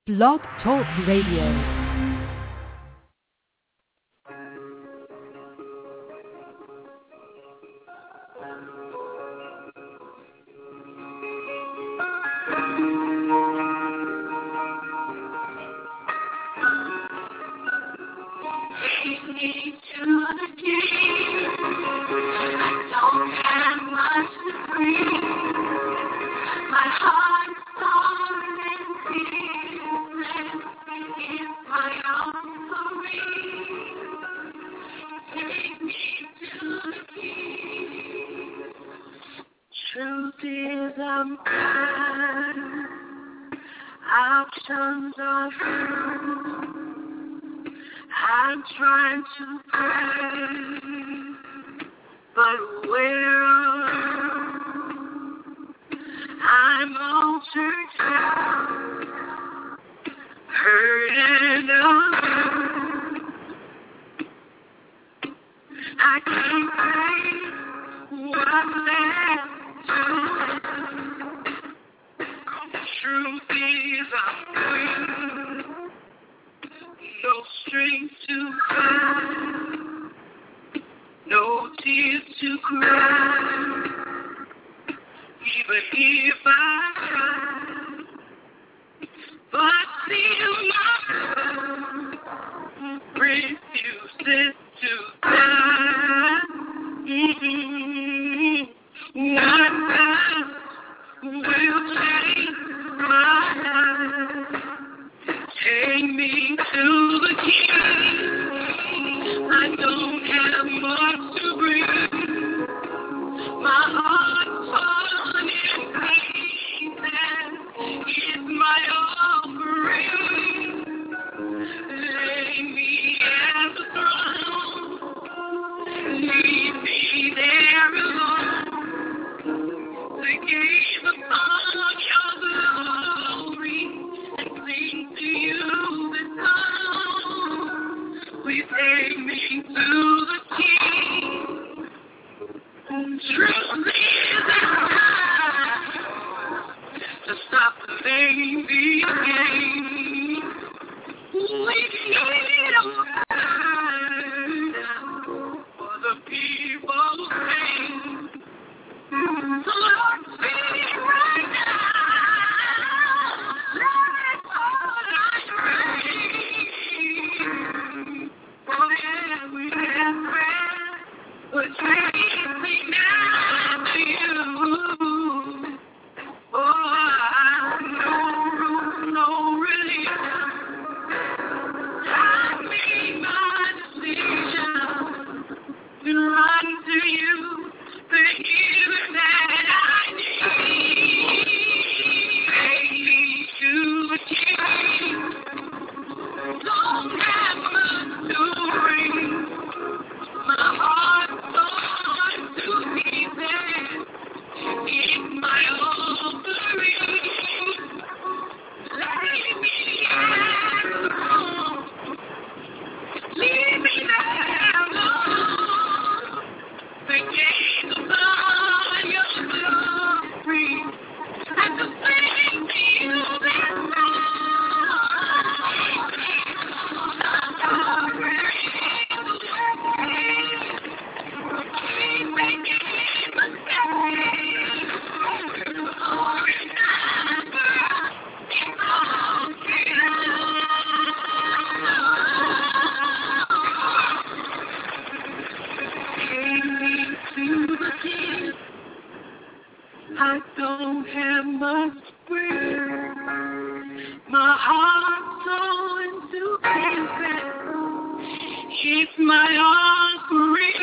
Blog Talk Radio. Options are few. I'm trying to pray, but where I'm all turned out, hurting alone. I can't say what's left to do. Truth is I'm weak, no strength to cry, no tears to cry, even if I try, but still my soul refuses to die. One time will change my life. Take me to the King. I don't have much to bring. My heart's fallen in pieces. It's my offering. Lay me at the throne. Leave me there alone. To gaze upon your glory and sing to you this song. Please take me to the King. Truth is time to stop playing these games. We need a word for the people's pain. So Lord, speak right now. That's all I pray. For every prayer, but take me now to you. Oh, I no relief. I made my decision to run to you, the healing that I need. Take me to the King. Don't have much to bring. My heart's torn to pieces. It's my offering. Lay me at the throne. Leave me there alone. The gaze upon your glory and the sing to you that I don't have much breath. My heart's so into pieces. It's my offering.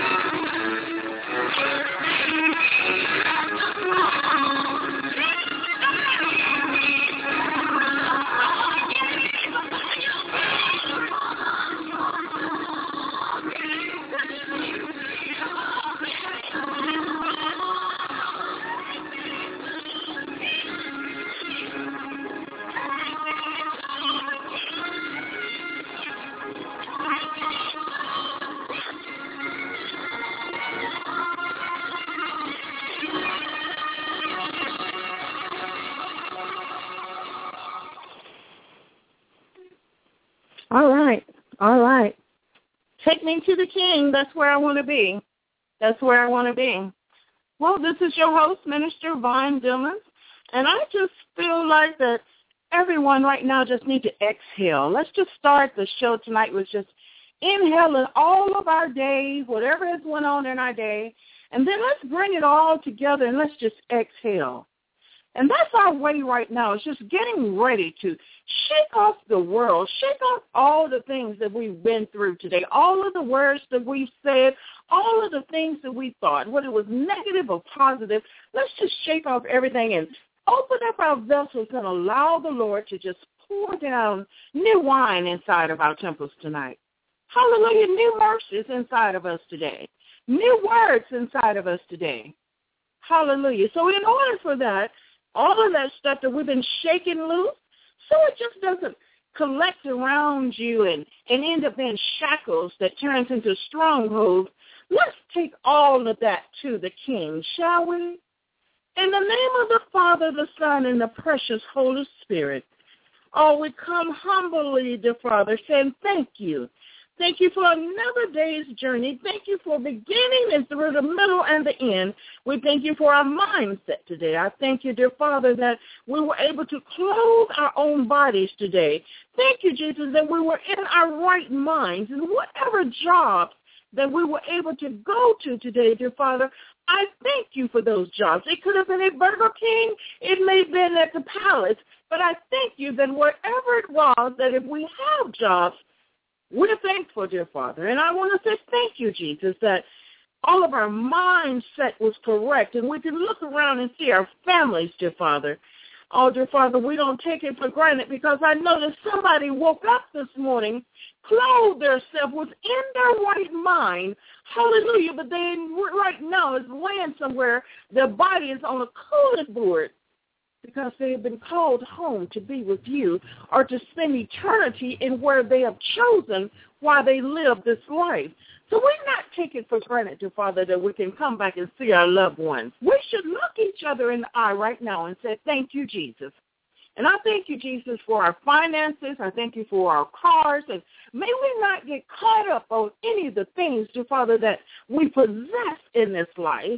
All right. All right. Take me to the King. That's where I want to be. That's where I want to be. Well, this is your host, Minister Vaughn Dillon, and I just feel like that everyone right now just need to exhale. Let's just start the show tonight with just inhaling all of our days, whatever has went on in our day, and then let's bring it all together and let's just exhale. And that's our way right now. It's just getting ready to shake off the world, shake off all the things that we've been through today, all of the words that we've said, all of the things that we thought, whether it was negative or positive. Let's just shake off everything and open up our vessels and allow the Lord to just pour down new wine inside of our temples tonight. Hallelujah, new mercies inside of us today, new words inside of us today. Hallelujah. So in order for that, all of that stuff that we've been shaking loose, so it just doesn't collect around you and end up in shackles that turns into strongholds, let's take all of that to the King, shall we? In the name of the Father, the Son, and the precious Holy Spirit, oh, we come humbly, dear Father, saying thank you. Thank you for another day's journey. Thank you for beginning and through the middle and the end. We thank you for our mindset today. I thank you, dear Father, that we were able to clothe our own bodies today. Thank you, Jesus, that we were in our right minds and whatever jobs that we were able to go to today, dear Father, I thank you for those jobs. It could have been at Burger King. It may have been at the Palace. But I thank you that wherever it was, that if we have jobs, we're thankful, dear Father. And I want to say thank you, Jesus, that all of our mindset was correct. And we can look around and see our families, dear Father. Oh, dear Father, we don't take it for granted because I know that somebody woke up this morning, clothed themselves within their right mind. Hallelujah. But they right now is laying somewhere. Their body is on a cooling board because they have been called home to be with you or to spend eternity in where they have chosen while they live this life. So we're not taking for granted, dear Father, that we can come back and see our loved ones. We should look each other in the eye right now and say, thank you, Jesus. And I thank you, Jesus, for our finances. I thank you for our cars. And may we not get caught up on any of the things, dear Father, that we possess in this life.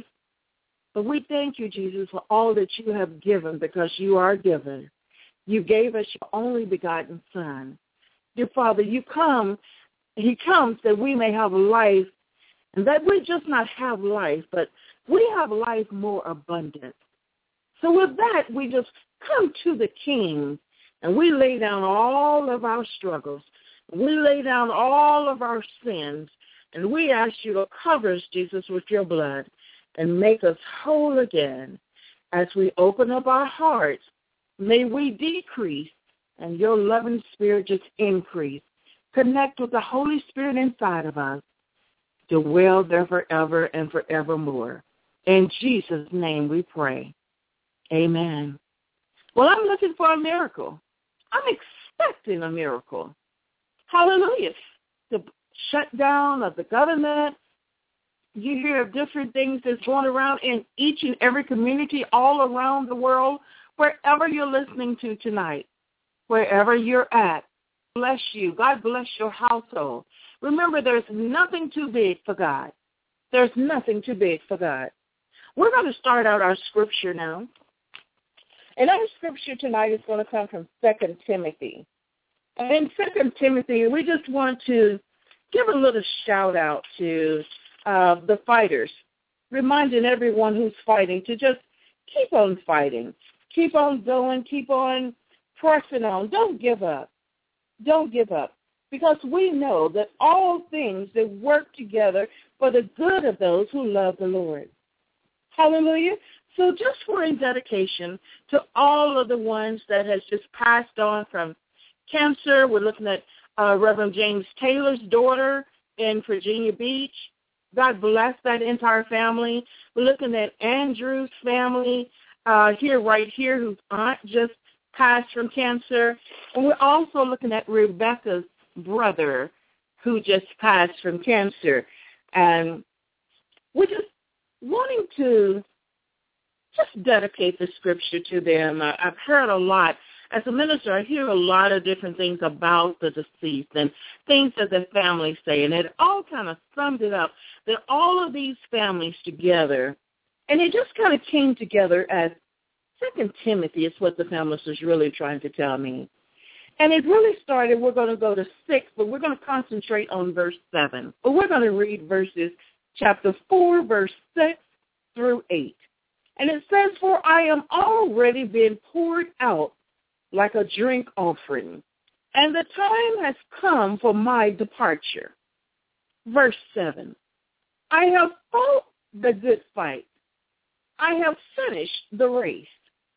But we thank you, Jesus, for all that you have given because you are given. You gave us your only begotten Son. Dear Father, he comes that we may have life, and that we just not have life, but we have life more abundant. So with that, we just come to the King, and we lay down all of our struggles. We lay down all of our sins, and we ask you to cover us, Jesus, with your blood and make us whole again. As we open up our hearts, may we decrease and your loving spirit just increase. Connect with the Holy Spirit inside of us to dwell there forever and forevermore. In Jesus' name we pray. Amen. Well, I'm looking for a miracle. I'm expecting a miracle. Hallelujah. The shutdown of the government. You hear of different things that's going around in each and every community all around the world, wherever you're listening to tonight, wherever you're at. Bless you. God bless your household. Remember, there's nothing too big for God. There's nothing too big for God. We're going to start out our scripture now. And our scripture tonight is going to come from 2 Timothy. And in 2 Timothy, we just want to give a little shout out to the fighters, reminding everyone who's fighting to just keep on fighting, keep on going, keep on pressing on. Don't give up. Don't give up, because we know that all things that work together for the good of those who love the Lord. Hallelujah. So just for in dedication to all of the ones that has just passed on from cancer, we're looking at Reverend James Taylor's daughter in Virginia Beach. God bless that entire family. We're looking at Andrew's family right here, whose aunt just passed from cancer. And we're also looking at Rebecca's brother, who just passed from cancer. And we're just wanting to just dedicate the scripture to them. I've heard a lot, as a minister, I hear a lot of different things about the deceased and things that the families say, and it all kind of summed it up, that all of these families together, and it just kind of came together as 2 Timothy is what the family is really trying to tell me. And it really started, we're going to go to 6, but we're going to concentrate on verse 7. But we're going to read chapter 4, verse 6 through 8. And it says, "For I am already been poured out like a drink offering, and the time has come for my departure." Verse 7, "I have fought the good fight. I have finished the race.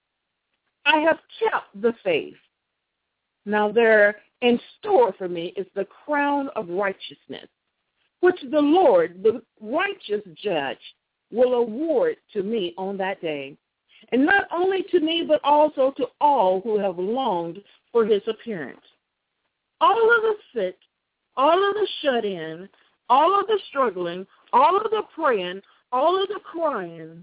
I have kept the faith. Now there in store for me is the crown of righteousness, which the Lord, the righteous judge, will award to me on that day. And not only to me, but also to all who have longed for his appearance." All of the sick, all of the shut-in, all of the struggling, all of the praying, all of the crying,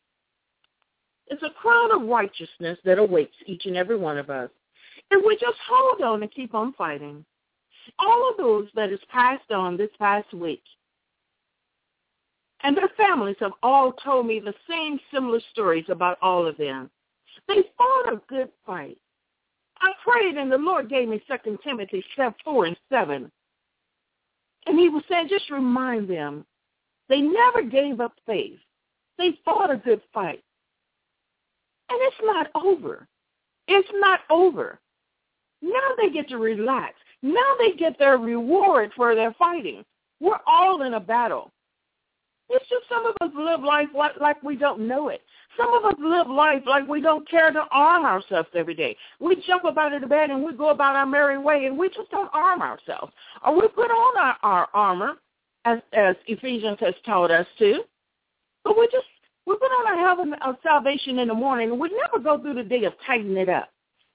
it's a crown of righteousness that awaits each and every one of us. If we just hold on and keep on fighting. All of those that is passed on this past week, and their families have all told me the same similar stories about all of them. They fought a good fight. I prayed and the Lord gave me 2 Timothy 4 and 7. And he was saying, just remind them, they never gave up faith. They fought a good fight. And it's not over. It's not over. Now they get to relax. Now they get their reward for their fighting. We're all in a battle. It's just some of us live life like we don't know it. Some of us live life like we don't care to arm ourselves every day. We jump up out of the bed and we go about our merry way, and we just don't arm ourselves. Or we put on our armor, as Ephesians has taught us to, but we put on our helmet of salvation in the morning, and we never go through the day of tightening it up.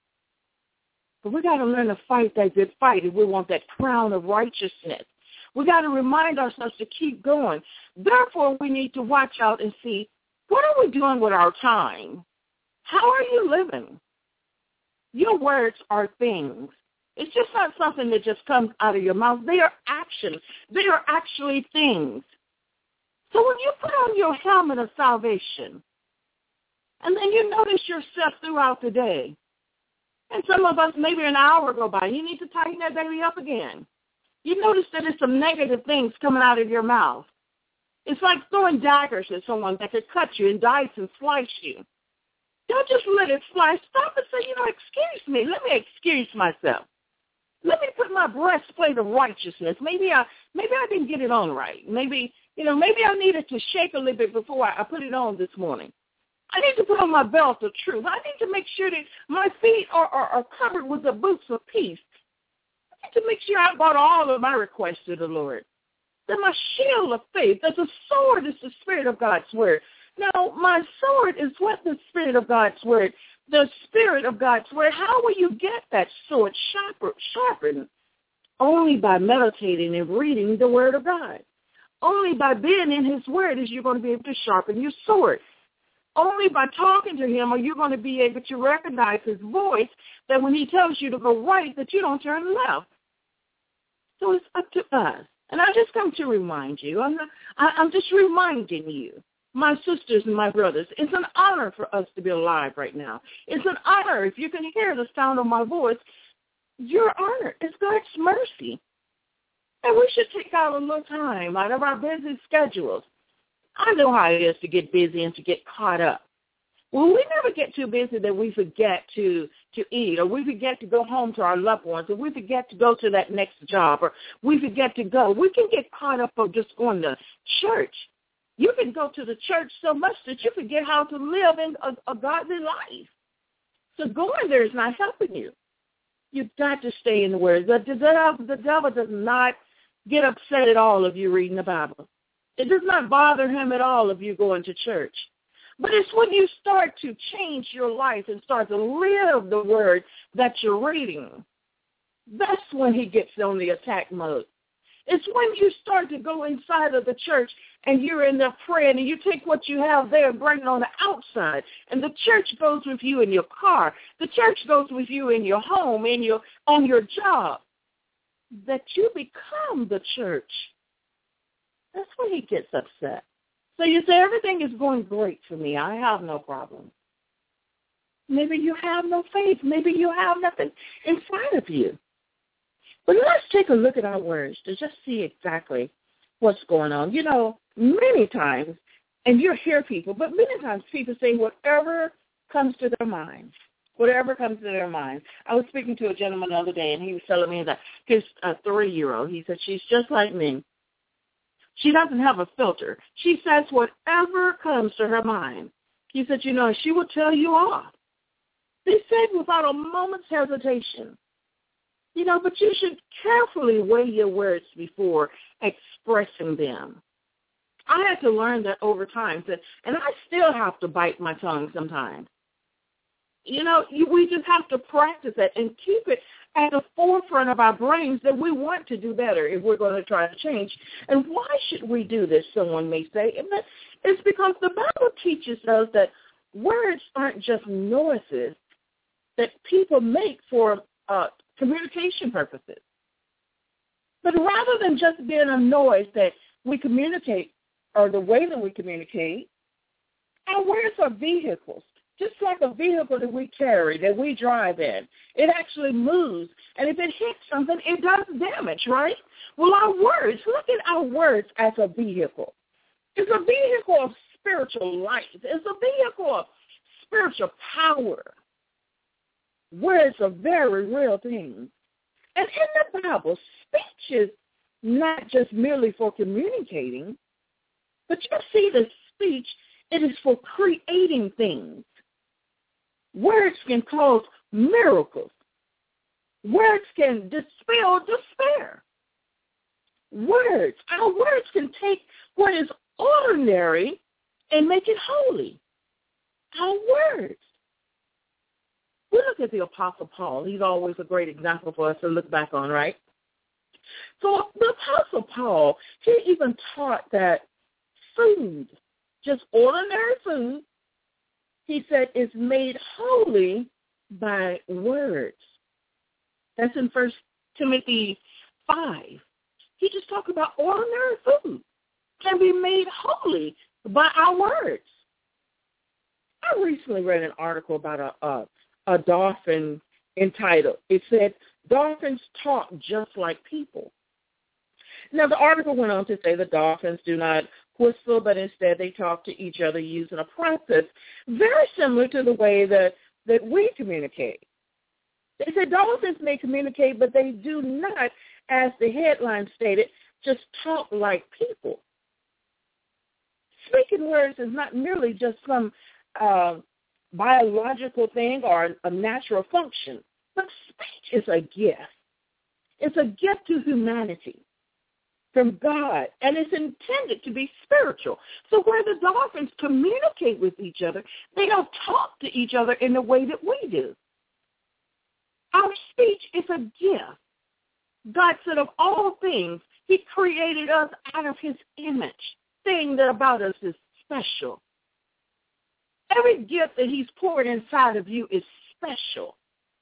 But we got to learn to fight that good fight if we want that crown of righteousness. We got to remind ourselves to keep going. Therefore, we need to watch out and see, what are we doing with our time? How are you living? Your words are things. It's just not something that just comes out of your mouth. They are actions. They are actually things. So when you put on your helmet of salvation, and then you notice yourself throughout the day, and some of us, maybe an hour go by, you need to tighten that baby up again. You notice that there's some negative things coming out of your mouth. It's like throwing daggers at someone that could cut you and dice and slice you. Don't just let it fly. Stop and say, excuse me. Let me excuse myself. Let me put my breastplate of righteousness. Maybe I didn't get it on right. Maybe I needed to shake a little bit before I put it on this morning. I need to put on my belt of truth. I need to make sure that my feet are covered with the boots of peace. I need to make sure I brought all of my requests to the Lord. That my shield of faith, that the sword is the Spirit of God's word. Now, my sword is what the Spirit of God's word. The Spirit of God's word. How will you get that sword sharpened? Only by meditating and reading the word of God. Only by being in his word is you're going to be able to sharpen your sword. Only by talking to him are you going to be able to recognize his voice, that when he tells you to go right, that you don't turn left. So it's up to us. And I just come to remind you, I'm just reminding you, my sisters and my brothers, it's an honor for us to be alive right now. It's an honor. If you can hear the sound of my voice, you're honored. It's God's mercy. And we should take out a little time out of our busy schedules. I know how it is to get busy and to get caught up. Well, we never get too busy that we forget to eat, or we forget to go home to our loved ones, or we forget to go to that next job, or we forget to go. We can get caught up on just going to church. You can go to the church so much that you forget how to live in a godly life. So going there is not helping you. You've got to stay in the Word. The devil does not get upset at all of you reading the Bible. It does not bother him at all of you going to church. But it's when you start to change your life and start to live the word that you're reading, that's when he gets on the attack mode. It's when you start to go inside of the church and you're in there praying and you take what you have there and bring it on the outside. And the church goes with you in your car. The church goes with you in your home, on your job. That you become the church. That's when he gets upset. So you say, everything is going great for me. I have no problem. Maybe you have no faith. Maybe you have nothing inside of you. But let's take a look at our words to just see exactly what's going on. You know, many times, and you hear people, but many times people say whatever comes to their mind. Whatever comes to their mind. I was speaking to a gentleman the other day, and he was telling me that his 3-year-old, he said, she's just like me. She doesn't have a filter. She says whatever comes to her mind. He said, you know, she will tell you off. They said without a moment's hesitation. You know, but you should carefully weigh your words before expressing them. I had to learn that over time, and I still have to bite my tongue sometimes. You know, we just have to practice that and keep it at the forefront of our brains that we want to do better if we're going to try to change. And why should we do this, someone may say? It's because the Bible teaches us that words aren't just noises that people make for communication purposes. But rather than just being a noise that we communicate or the way that we communicate, our words are vehicles. Just like a vehicle that we carry, that we drive in. It actually moves. And if it hits something, it does damage, right? Well, our words, look at our words as a vehicle. It's a vehicle of spiritual life. It's a vehicle of spiritual power. Words are very real things. And in the Bible, speech is not just merely for communicating, but you see that speech, it is for creating things. Words can cause miracles. Words can dispel despair. Our words can take what is ordinary and make it holy. Our words. We look at the Apostle Paul. He's always a great example for us to look back on, right? So the Apostle Paul, he even taught that food, just ordinary food, he said, is made holy by words. That's in 1 Timothy 5. He just talked about ordinary food can be made holy by our words. I recently read an article about a dolphin entitled, it said, dolphins talk just like people. Now, the article went on to say the dolphins do not whistle, but instead they talk to each other using a process very similar to the way that we communicate. They said dolphins may communicate, but they do not, as the headline stated, just talk like people. Speaking words is not merely just some biological thing or a natural function, but speech is a gift. It's a gift to humanity from God, and it's intended to be spiritual. So where the dolphins communicate with each other, they don't talk to each other in the way that we do. Our speech is a gift. God said of all things, he created us out of his image. Thing that about us is special. Every gift that he's poured inside of you is special.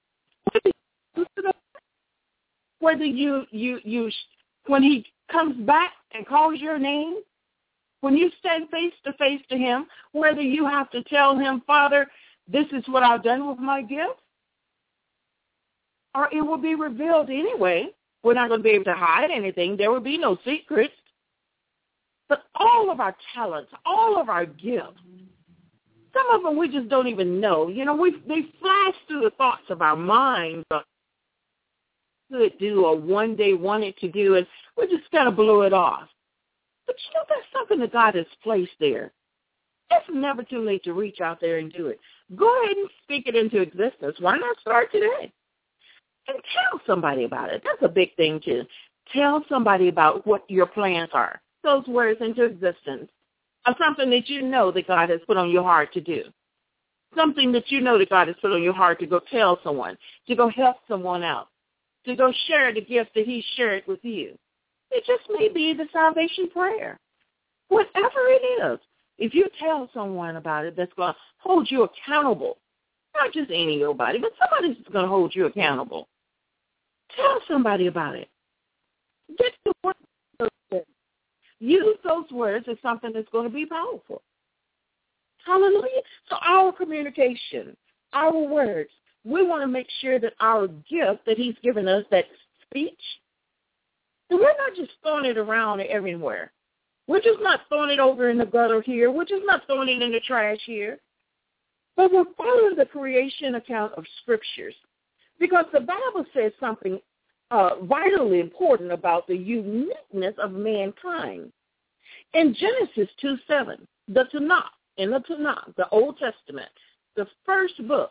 Whether you when he comes back and calls your name, when you stand face to face to him, whether you have to tell him, Father, this is what I've done with my gift, or it will be revealed anyway. We're not going to be able to hide anything. There will be no secrets. But all of our talents, all of our gifts, some of them we just don't even know. You know, they flash through the thoughts of our minds, or could do or one day wanted to do, and we just kind of blew it off. But you know, that's something that God has placed there. It's never too late to reach out there and do it. Go ahead and speak it into existence. Why not start today? And tell somebody about it. That's a big thing, too. Tell somebody about what your plans are. Those words into existence are something that you know that God has put on your heart to do. Something that you know that God has put on your heart to go tell someone, to go help someone out, to go share the gift that he shared with you. It just may be the salvation prayer. Whatever it is, if you tell someone about it that's going to hold you accountable, not just anybody, but somebody's going to hold you accountable, tell somebody about it. Get the word. Use those words as something that's going to be powerful. Hallelujah. So our communication, our words, we want to make sure that our gift that he's given us, that speech, and we're not just throwing it around everywhere. We're just not throwing it over in the gutter here. We're just not throwing it in the trash here. But we're following the creation account of scriptures because the Bible says something vitally important about the uniqueness of mankind. In Genesis 2:7, the Tanakh, the Old Testament, the first book,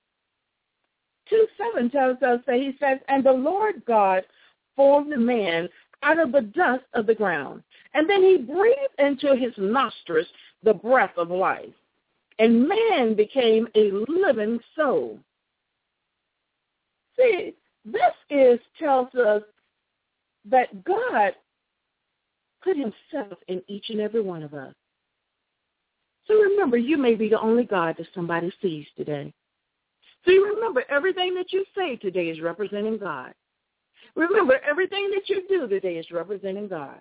2:7 tells us that he says, and the Lord God formed the man out of the dust of the ground. And then he breathed into his nostrils the breath of life. And man became a living soul. See, this tells us that God put himself in each and every one of us. So remember, you may be the only God that somebody sees today. So you remember, everything that you say today is representing God. Remember, everything that you do today is representing God.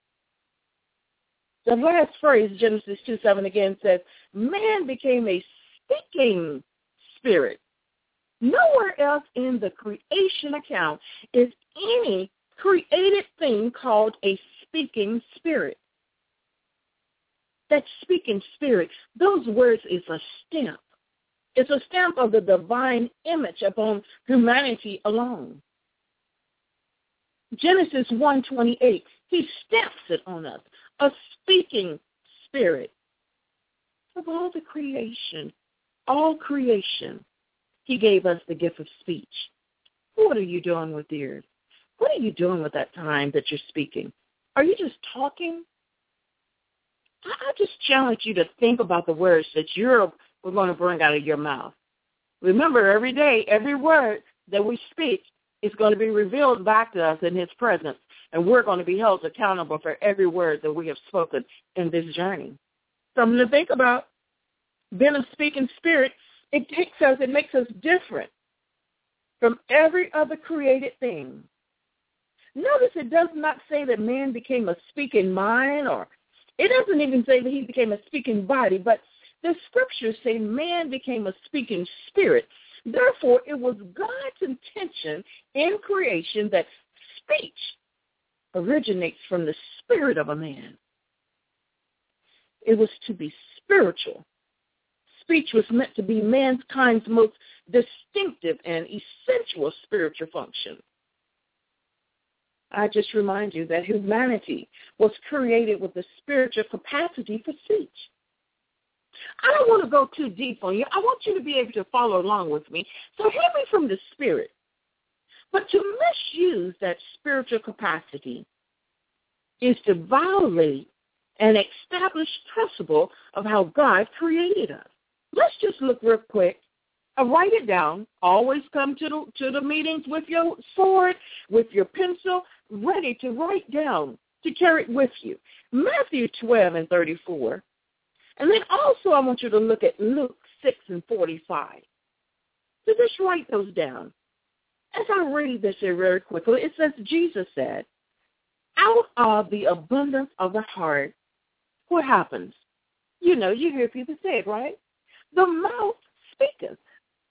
The last phrase, Genesis 2:7 again says, man became a speaking spirit. Nowhere else in the creation account is any created thing called a speaking spirit. That speaking spirit, those words is a stamp. It's a stamp of the divine image upon humanity alone. Genesis 1:28, he stamps it on us, a speaking spirit. Of all creation, he gave us the gift of speech. What are you doing with yours? What are you doing with that time that you're speaking? Are you just talking? I just challenge you to think about the words that we're going to bring out of your mouth. Remember, every day, every word that we speak is going to be revealed back to us in his presence, and we're going to be held accountable for every word that we have spoken in this journey. Something to think about. Being a speaking spirit, it makes us different from every other created thing. Notice it does not say that man became a speaking mind, or it doesn't even say that he became a speaking body, but the scriptures say man became a speaking spirit. Therefore, it was God's intention in creation that speech originates from the spirit of a man. It was to be spiritual. Speech was meant to be mankind's most distinctive and essential spiritual function. I just remind you that humanity was created with the spiritual capacity for speech. I don't want to go too deep on you. I want you to be able to follow along with me. So hear me from the spirit. But to misuse that spiritual capacity is to violate an established principle of how God created us. Let's just look real quick. Write it down. Always come to the meetings with your sword, with your pencil, ready to write down, to carry it with you. Matthew 12:34. And then also I want you to look at Luke 6:45. So just write those down. As I read this here very quickly, it says, Jesus said, out of the abundance of the heart, what happens? You know, you hear people say it, right? The mouth speaketh.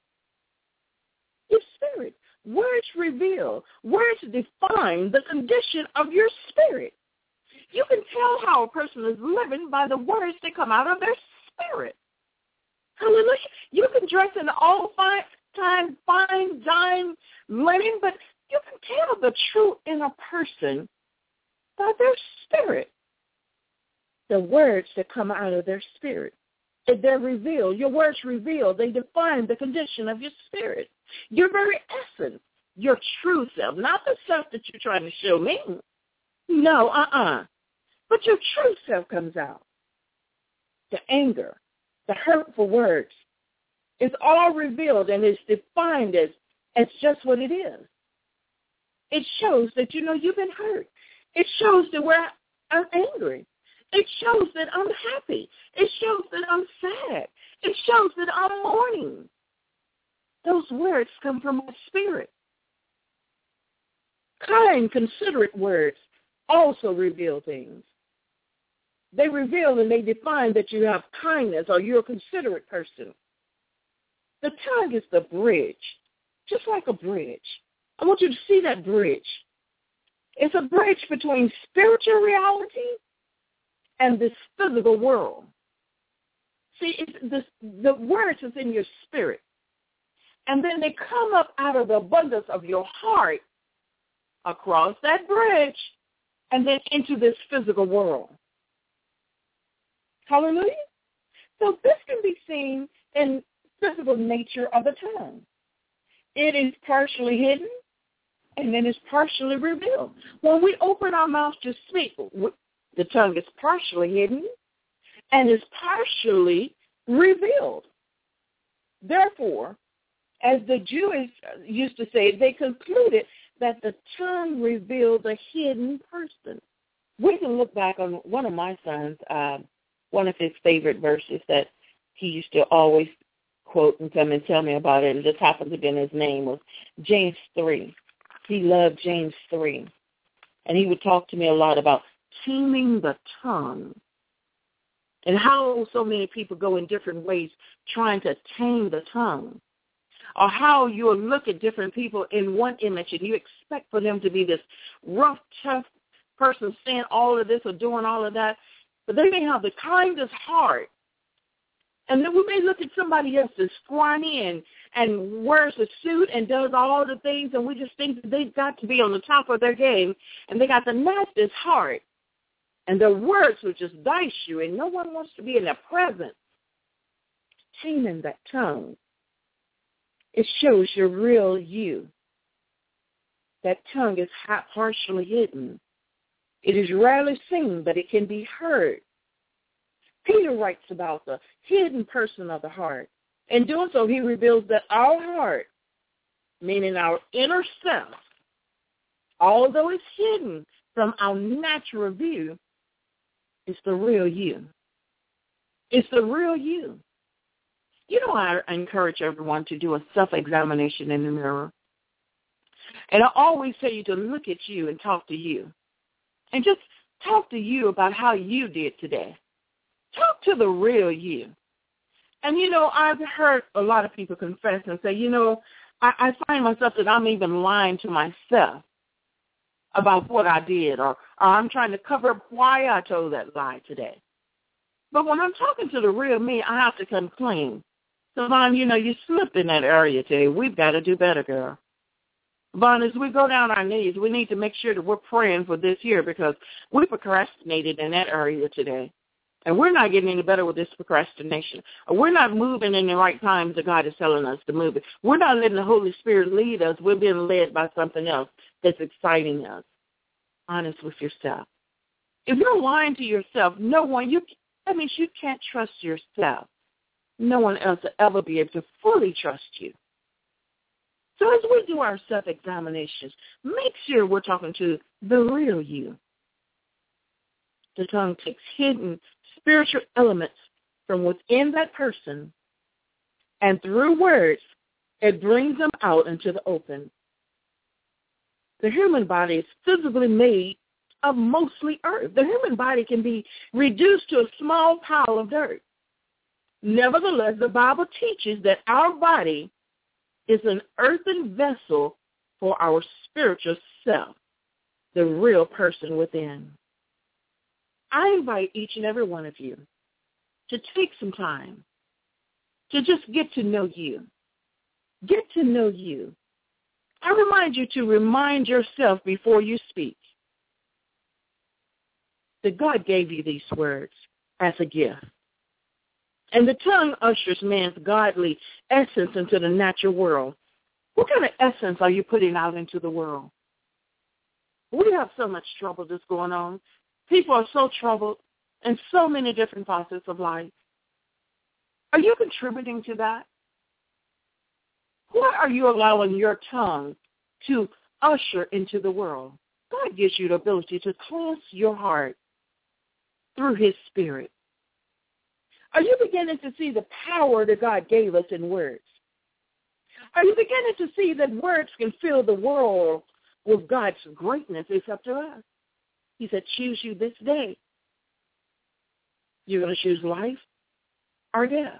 Your spirit. Words reveal. Words define the condition of your spirit. You can tell how a person is living by the words that come out of their spirit. Hallelujah. You can dress in all fine dime linen, but you can tell the truth in a person by their spirit. The words that come out of their spirit. They're revealed. Your words reveal. They define the condition of your spirit. Your very essence. Your true self. Not the self that you're trying to show me. No, But your true self comes out. The anger, the hurtful words. It's all revealed and it's defined as just what it is. It shows that, you've been hurt. It shows that I'm angry. It shows that I'm happy. It shows that I'm sad. It shows that I'm mourning. Those words come from my spirit. Kind, considerate words also reveal things. They reveal and they define that you have kindness or you're a considerate person. The tongue is the bridge, just like a bridge. I want you to see that bridge. It's a bridge between spiritual reality and this physical world. See, the words is in your spirit. And then they come up out of the abundance of your heart across that bridge and then into this physical world. Hallelujah. So this can be seen in physical nature of the tongue. It is partially hidden and then it's partially revealed. When we open our mouth to speak, the tongue is partially hidden and is partially revealed. Therefore, as the Jews used to say, they concluded that the tongue revealed a hidden person. We can look back on one of my sons, one of his favorite verses that he used to always quote and come and tell me about it. It just happened to be in his name was James 3. He loved James 3. And he would talk to me a lot about taming the tongue and how so many people go in different ways trying to tame the tongue. Or how you'll look at different people in one image and you expect for them to be this rough, tough person saying all of this or doing all of that. But they may have the kindest heart. And then we may look at somebody else that's scrawny and wears a suit and does all the things, and we just think that they've got to be on the top of their game, and they got the nastiest heart. And their words will just dice you, and no one wants to be in their presence. Taming that tongue. It shows your real you. That tongue is partially hidden. It is rarely seen, but it can be heard. Peter writes about the hidden person of the heart. In doing so, he reveals that our heart, meaning our inner self, although it's hidden from our natural view, is the real you. It's the real you. You know, I encourage everyone to do a self-examination in the mirror. And I always tell you to look at you and talk to you. And just talk to you about how you did today. Talk to the real you. And, you know, I've heard a lot of people confess and say, you know, I find myself that I'm even lying to myself about what I did, or I'm trying to cover up why I told that lie today. But when I'm talking to the real me, I have to come clean. So, Vaughn, you know, you slipped in that area today. We've got to do better, girl. Vaughn, as we go down our knees, we need to make sure that we're praying for this year because we procrastinated in that area today. And we're not getting any better with this procrastination. We're not moving in the right times that God is telling us to move. We're not letting the Holy Spirit lead us. We're being led by something else that's exciting us. Honest with yourself. If you're lying to yourself, that means you can't trust yourself. No one else will ever be able to fully trust you. So as we do our self-examinations, make sure we're talking to the real you. The tongue takes hidden spiritual elements from within that person, and through words, it brings them out into the open. The human body is physically made of mostly earth. The human body can be reduced to a small pile of dirt. Nevertheless, the Bible teaches that our body is an earthen vessel for our spiritual self, the real person within. I invite each and every one of you to take some time to just get to know you. Get to know you. I remind you to remind yourself before you speak that God gave you these words as a gift. And the tongue ushers man's godly essence into the natural world. What kind of essence are you putting out into the world? We have so much trouble that's going on. People are so troubled in so many different facets of life. Are you contributing to that? What are you allowing your tongue to usher into the world? God God gives you the ability to cleanse your heart through his Spirit. Are you beginning to see the power that God gave us in words? Are you beginning to see that words can fill the world with God's greatness? It's up to us. He said, choose you this day. You're going to choose life or death.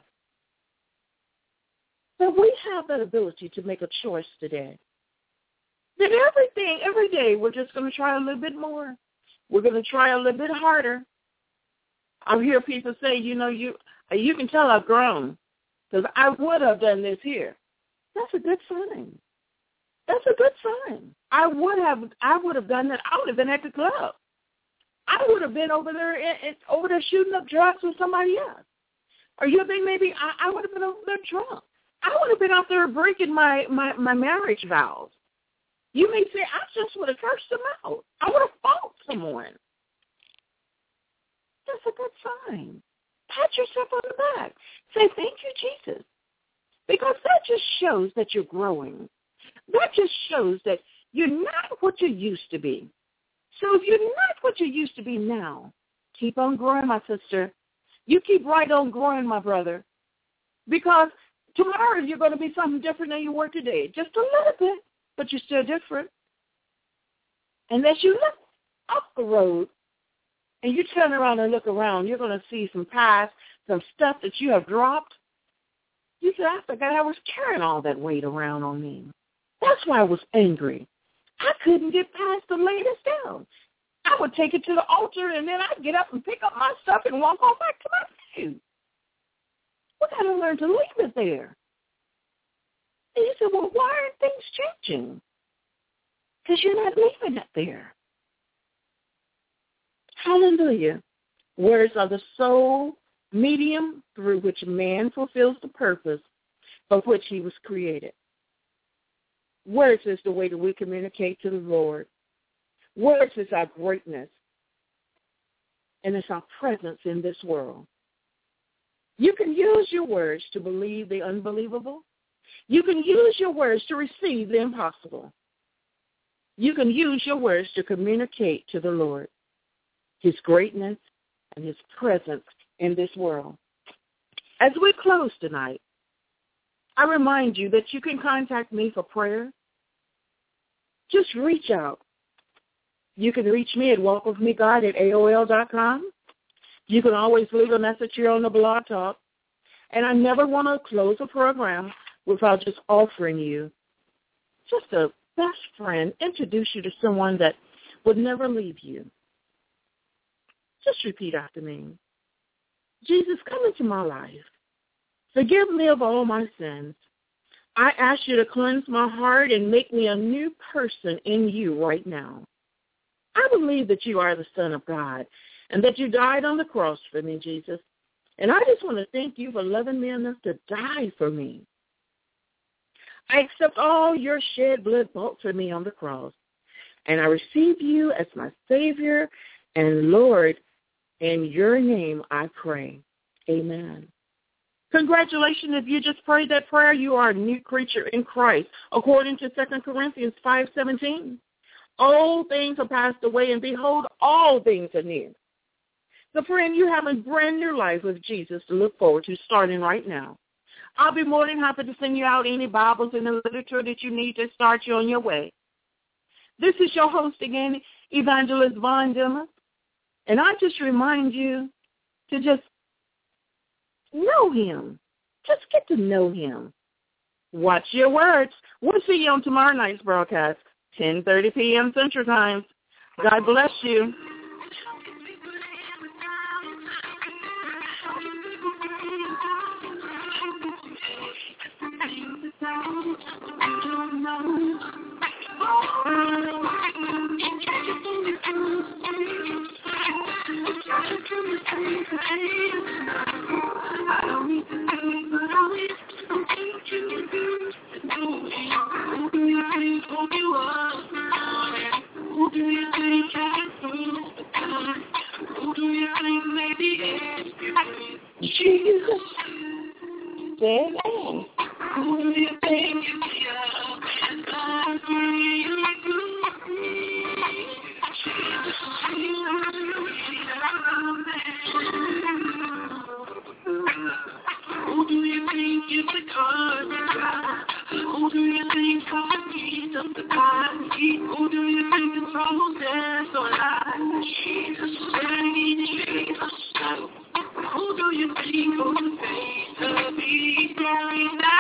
So we have that ability to make a choice today. That every day, we're just going to try a little bit more. We're going to try a little bit harder. I hear people say, you can tell I've grown because I would have done this here. That's a good sign. That's a good sign. I would have done that. I would have been at the club. I would have been over there shooting up drugs with somebody else. Or you think maybe I would have been over there drunk. I would have been out there breaking my marriage vows. You may say, I just would have cursed them out. I would have fought someone. That's a good sign. Pat yourself on the back. Say, thank you, Jesus. Because that just shows that you're growing. That just shows that you're not what you used to be. So if you're not what you used to be now, keep on growing, my sister. You keep right on growing, my brother. Because tomorrow you're going to be something different than you were today. Just a little bit, but you're still different. And as you look up the road and you turn around and look around, you're going to see some past, some stuff that you have dropped. You said, I forgot I was carrying all that weight around on me. That's why I was angry. I couldn't get past to lay this down. I would take it to the altar, and then I'd get up and pick up my stuff and walk on back to my pew. We got to learn to leave it there. And you said, well, why aren't things changing? Because you're not leaving it there. Hallelujah. Words are the sole medium through which man fulfills the purpose for which he was created. Words is the way that we communicate to the Lord. Words is our greatness, and it's our presence in this world. You can use your words to believe the unbelievable. You can use your words to receive the impossible. You can use your words to communicate to the Lord his greatness and his presence in this world. As we close tonight, I remind you that you can contact me for prayer. Just reach out. You can reach me at walkwithmegod@AOL.com. You can always leave a message here on the Blog Talk. And I never want to close a program without just offering you just a best friend, introduce you to someone that would never leave you. Just repeat after me. Jesus, come into my life. Forgive me of all my sins. I ask you to cleanse my heart and make me a new person in you right now. I believe that you are the Son of God and that you died on the cross for me, Jesus. And I just want to thank you for loving me enough to die for me. I accept all your shed blood bought for me on the cross. And I receive you as my Savior and Lord. In your name I pray. Amen. Congratulations, if you just prayed that prayer, you are a new creature in Christ, according to 2 Corinthians 5:17. Old things are passed away, and behold, all things are new. So, friend, you have a brand new life with Jesus to look forward to starting right now. I'll be more than happy to send you out any Bibles and the literature that you need to start you on your way. This is your host again, Evangelist Von Dillon, and I just remind you to just know him. Just get to know him. Watch your words. We'll see you on tomorrow night's broadcast, 10:30 p.m. Central Time. God bless you. Jesus, amen. Who do you think is the cause? Who do you think needs of the God? Who do you think controls death or life? Jesus, Jesus. Who do you think will face the beast?